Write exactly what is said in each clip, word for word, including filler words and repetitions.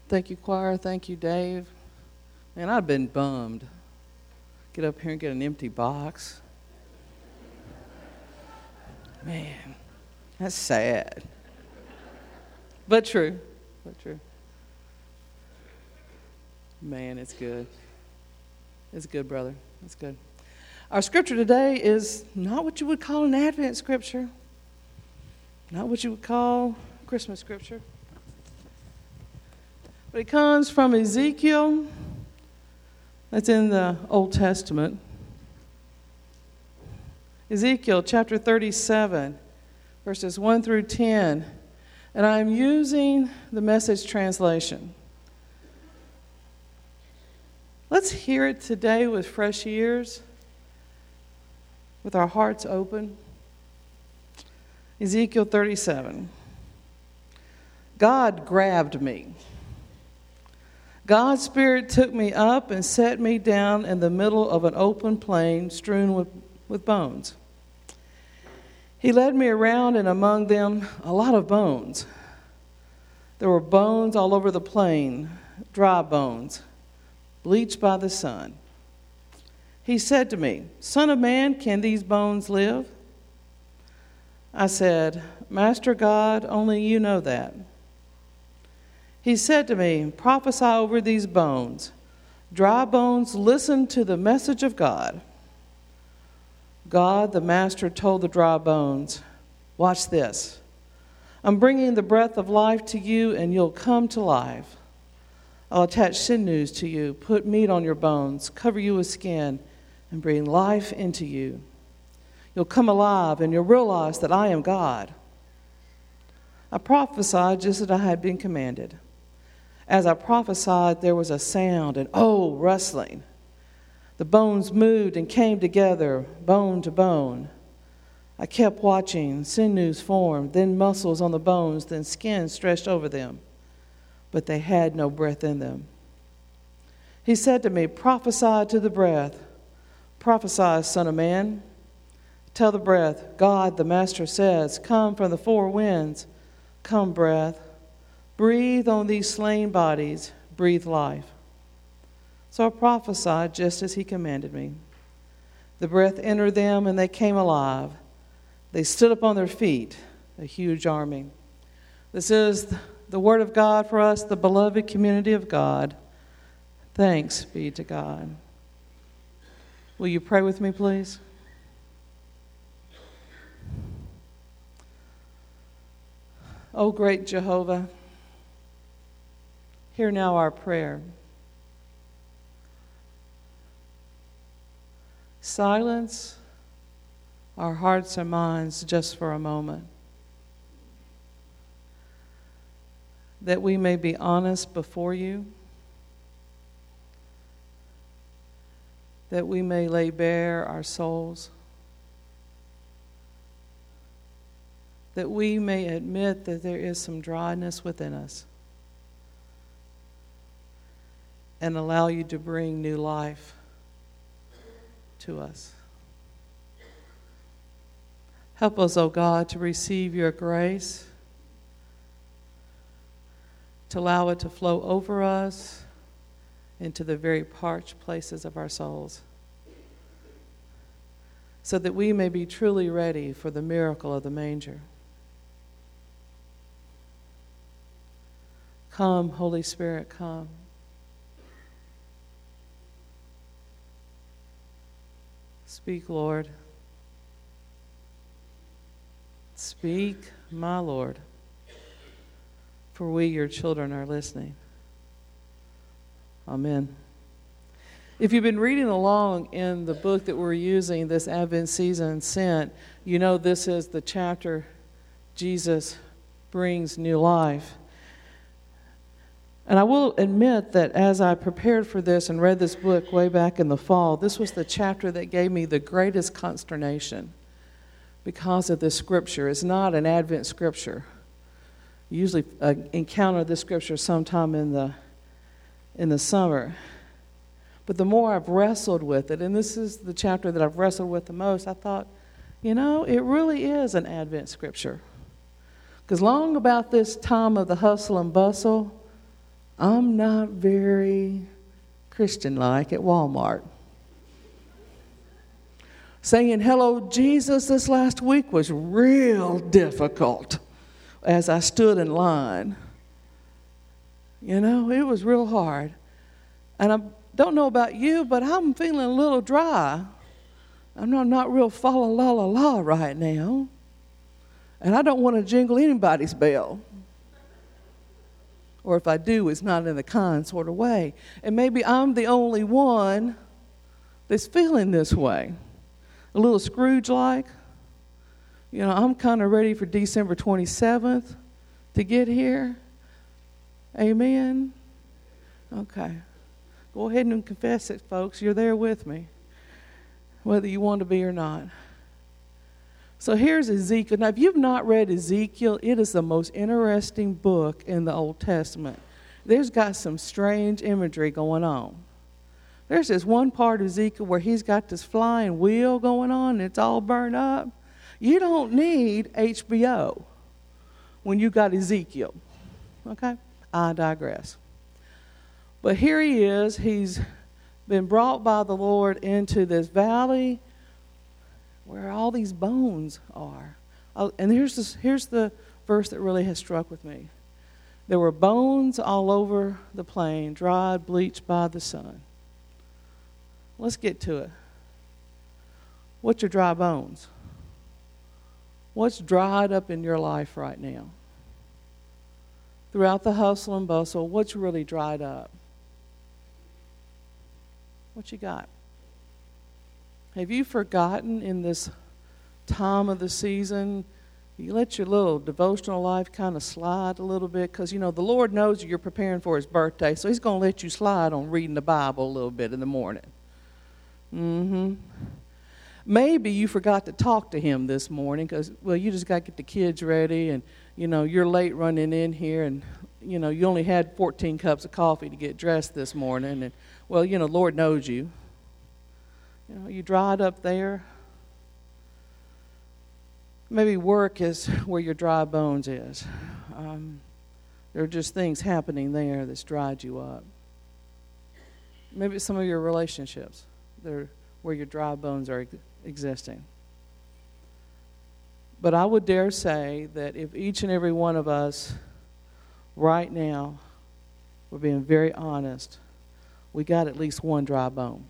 Thank you, choir. Thank you, Dave. Man, I've been bummed. Get up here and get an empty box. Man, that's sad. But true. But true. Man, it's good. It's good, brother. It's good. Our scripture today is not what you would call an Advent scripture. Not what you would call Christmas scripture. But it comes from Ezekiel. That's in the Old Testament. Ezekiel chapter thirty-seven, verses one through ten. And I'm using the Message translation. Let's hear it today with fresh ears, with our hearts open. Ezekiel thirty-seven. God grabbed me. God's Spirit took me up and set me down in the middle of an open plain strewn with, with bones. He led me around, and among them, a lot of bones. There were bones all over the plain, dry bones, bleached by the sun. He said to me, "Son of man, can these bones live?" I said, "Master God, only you know that." He said to me, "Prophesy over these bones. Dry bones, listen to the message of God." God, the Master, told the dry bones, "Watch this. I'm bringing the breath of life to you, and you'll come to life. I'll attach sinews to you, put meat on your bones, cover you with skin, and bring life into you. You'll come alive, and you'll realize that I am God." I prophesied just as I had been commanded. As I prophesied, there was a sound, and oh, rustling. The bones moved and came together, bone to bone. I kept watching. Sinews formed, then muscles on the bones, then skin stretched over them. But they had no breath in them. He said to me, "Prophesy to the breath. Prophesy, son of man. Tell the breath, God, the Master says, come from the four winds. Come, breath. Breathe on these slain bodies. Breathe life." So I prophesied just as he commanded me. The breath entered them, and they came alive. They stood up on their feet, a huge army. This is the word of God for us, the beloved community of God. Thanks be to God. Will you pray with me, please? O great Jehovah, hear now our prayer. Silence our hearts and minds just for a moment, that we may be honest before you, that we may lay bare our souls, that we may admit that there is some dryness within us, and allow you to bring new life to us. Help us, O God, to receive your grace, to allow it to flow over us into the very parched places of our souls, so that we may be truly ready for the miracle of the manger. Come, Holy Spirit, come. Speak, Lord. Speak, my Lord, for we, your children, are listening. Amen. If you've been reading along in the book that we're using this Advent season, Sent, you know this is the chapter, Jesus brings new life. And I will admit that as I prepared for this and read this book way back in the fall, this was the chapter that gave me the greatest consternation because of this scripture. It's not an Advent scripture. You usually uh, encounter this scripture sometime in the in the summer. But the more I've wrestled with it, and this is the chapter that I've wrestled with the most, I thought, you know, it really is an Advent scripture. Because long about this time of the hustle and bustle, I'm not very Christian-like at Walmart. Saying hello, Jesus, this last week was real difficult as I stood in line. You know, it was real hard. And I don't know about you, but I'm feeling a little dry. I'm not, not real fa la la la la right now. And I don't want to jingle anybody's bell. Or if I do, it's not in a kind sort of way. And maybe I'm the only one that's feeling this way. A little Scrooge-like. You know, I'm kind of ready for December twenty-seventh to get here. Amen? Okay. Go ahead and confess it, folks. You're there with me, whether you want to be or not. So here's Ezekiel. Now, if you've not read Ezekiel, it is the most interesting book in the Old Testament. There's got some strange imagery going on. There's this one part of Ezekiel where he's got this flying wheel going on, and it's all burned up. You don't need H B O when you got Ezekiel. Okay? I digress. But here he is. He's been brought by the Lord into this valley where all these bones are. And here's, this, here's the verse that really has struck with me. There were bones all over the plain, dried, bleached by the sun. Let's get to it. What's your dry bones? What's dried up in your life right now? Throughout the hustle and bustle, what's really dried up? What you got? Have you forgotten in this time of the season, you let your little devotional life kind of slide a little bit? Because, you know, the Lord knows you're preparing for his birthday, so he's going to let you slide on reading the Bible a little bit in the morning. Mm-hmm. Maybe you forgot to talk to him this morning because, well, you just got to get the kids ready and, you know, you're late running in here and, you know, you only had fourteen cups of coffee to get dressed this morning. And, well, you know, Lord knows you. You know, you dried up there. Maybe work is where your dry bones is. Um, there are just things happening there that's dried you up. Maybe some of your relationships. They're where your dry bones are existing. But I would dare say that if each and every one of us right now we're being very honest, we got at least one dry bone.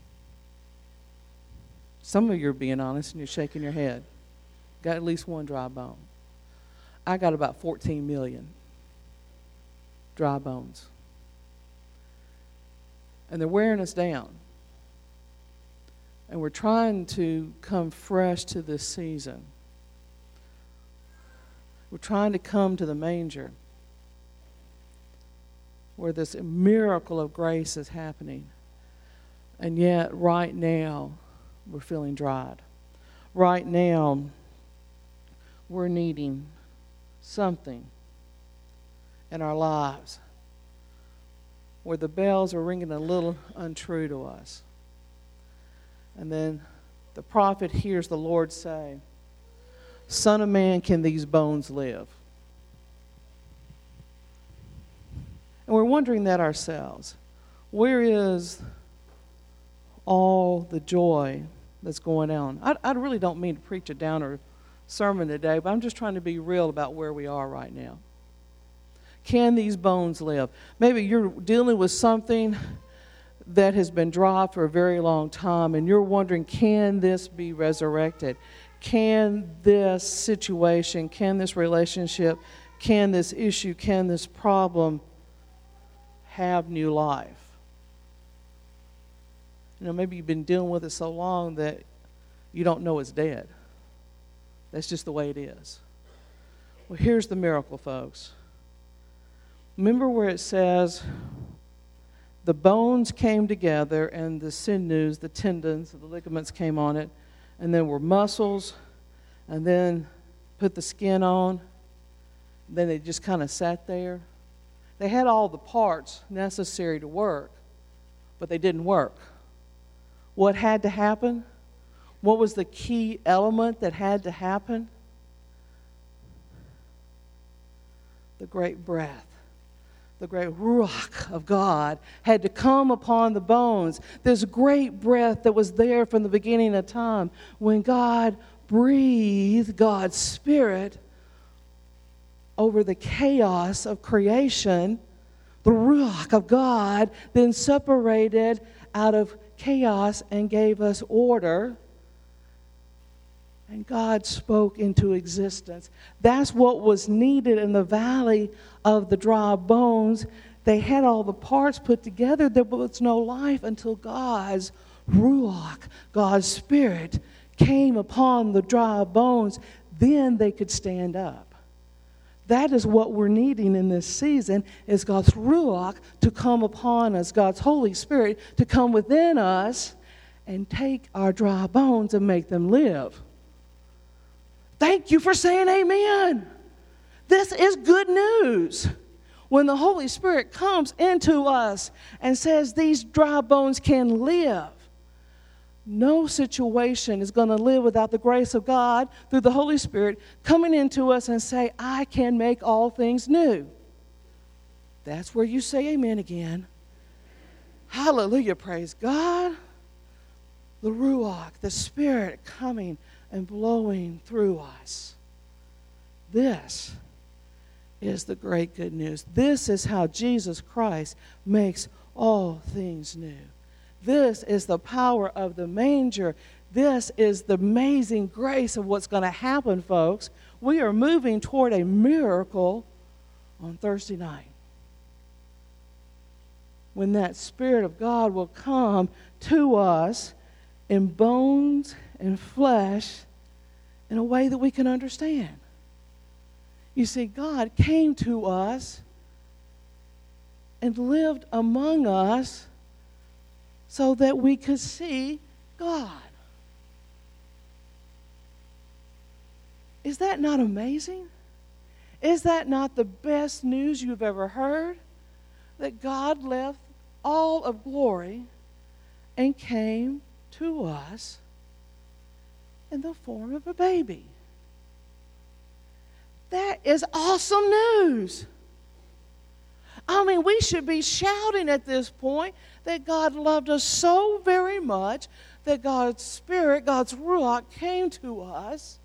Some of you are being honest and you're shaking your head. Got at least one dry bone. I got about fourteen million dry bones. And they're wearing us down. And we're trying to come fresh to this season. We're trying to come to the manger where this miracle of grace is happening. And yet, right now, we're feeling dried. Right now, we're needing something in our lives where the bells are ringing a little untrue to us. And then the prophet hears the Lord say, Son of man, can these bones live? And we're wondering that ourselves. Where is all the joy that's going on? I, I really don't mean to preach a downer sermon today, but I'm just trying to be real about where we are right now. Can these bones live? Maybe you're dealing with something that has been dry for a very long time, and you're wondering, can this be resurrected? Can this situation, can this relationship, can this issue, can this problem have new life? You know, maybe you've been dealing with it so long that you don't know it's dead. That's just the way it is. Well, here's the miracle, folks. Remember where it says, the bones came together and the sinews, the tendons, the ligaments came on it, and then were muscles, and then put the skin on. Then they just kind of sat there. They had all the parts necessary to work, but they didn't work. What had to happen? What was the key element that had to happen? The great breath. the great Ruach of God had to come upon the bones. This great breath that was there from the beginning of time. When God breathed God's Spirit over the chaos of creation, the Ruach of God then separated out of chaos and gave us order. And God spoke into existence. That's what was needed in the valley of the dry bones. They had all the parts put together. There was no life until God's Ruach, God's Spirit, came upon the dry bones. Then they could stand up. That is what we're needing in this season, is God's Ruach to come upon us, God's Holy Spirit to come within us and take our dry bones and make them live. Thank you for saying amen. This is good news. When the Holy Spirit comes into us and says these dry bones can live, no situation is going to live without the grace of God through the Holy Spirit coming into us and say, I can make all things new. That's where you say amen again. Hallelujah, praise God. The Ruach, the Spirit coming and blowing through us. This is the great good news. This is how Jesus Christ makes all things new. This is the power of the manger. This is the amazing grace of what's going to happen, folks. We are moving toward a miracle on Thursday night, when that Spirit of God will come to us in bones and flesh in a way that we can understand. You see, God came to us and lived among us so that we could see God. Is that not amazing? Is that not the best news you've ever heard? That God left all of glory and came to us in the form of a baby. That is awesome news. I mean, we should be shouting at this point that God loved us so very much that God's Spirit, God's Ruach, came to us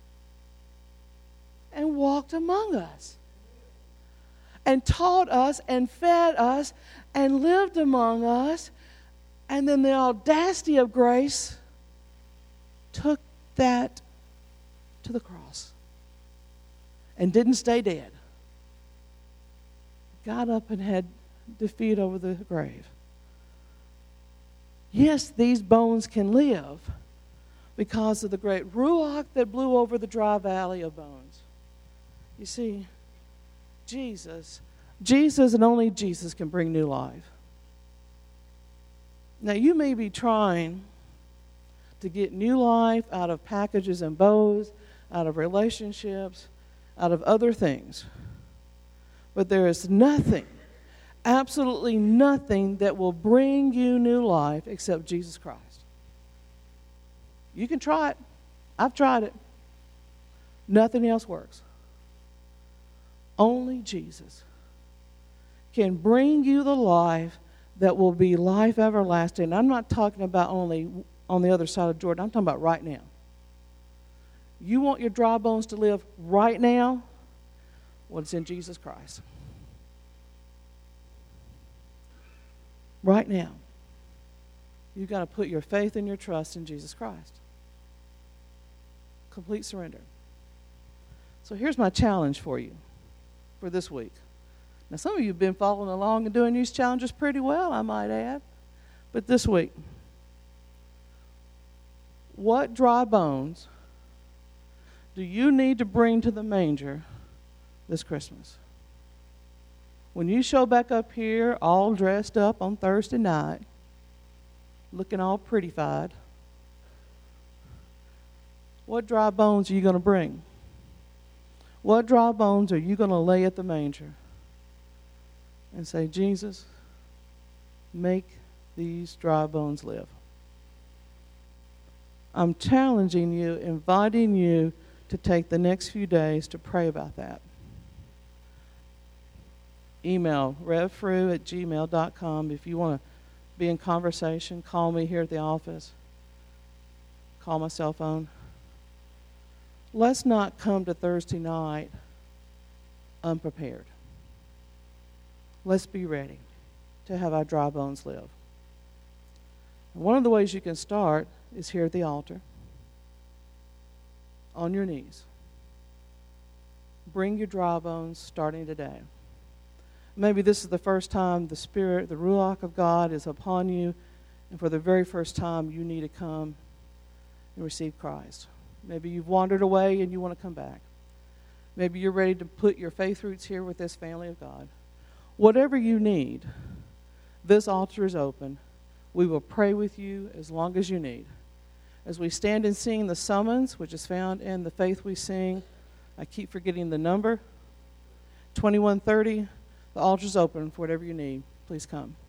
and walked among us and taught us and fed us and lived among us. And then the audacity of grace took that to the cross and didn't stay dead. Got up and had defeat over the grave. Yes, these bones can live because of the great Ruach that blew over the dry valley of bones. You see, Jesus, Jesus and only Jesus can bring new life. Now, you may be trying to get new life out of packages and bows, out of relationships, out of other things. But there is nothing, absolutely nothing that will bring you new life except Jesus Christ. You can try it. I've tried it. Nothing else works. Only Jesus can bring you the life that will be life everlasting. I'm not talking about only on the other side of Jordan. I'm talking about right now. You want your dry bones to live right now? Well, it's in Jesus Christ. Right now. You've got to put your faith and your trust in Jesus Christ. Complete surrender. So here's my challenge for you for this week. Now, some of you have been following along and doing these challenges pretty well, I might add. But this week, what dry bones do you need to bring to the manger this Christmas? When you show back up here all dressed up on Thursday night, looking all prettified, what dry bones are you going to bring? What dry bones are you going to lay at the manger and say, Jesus, make these dry bones live? I'm challenging you, inviting you to take the next few days to pray about that. email, revfru at gmail dot com. If you want to be in conversation, call me here at the office. Call my cell phone. Let's not come to Thursday night unprepared. Let's be ready to have our dry bones live. And one of the ways you can start is here at the altar, on your knees. Bring your dry bones starting today. Maybe this is the first time the Spirit, the Ruach of God is upon you, and for the very first time you need to come and receive Christ. Maybe you've wandered away and you want to come back. Maybe you're ready to put your faith roots here with this family of God. Whatever you need, this altar is open. We will pray with you as long as you need. As we stand and sing the summons, which is found in the Faith We Sing, I keep forgetting the number, twenty-one thirty, the altar's open for whatever you need. Please come.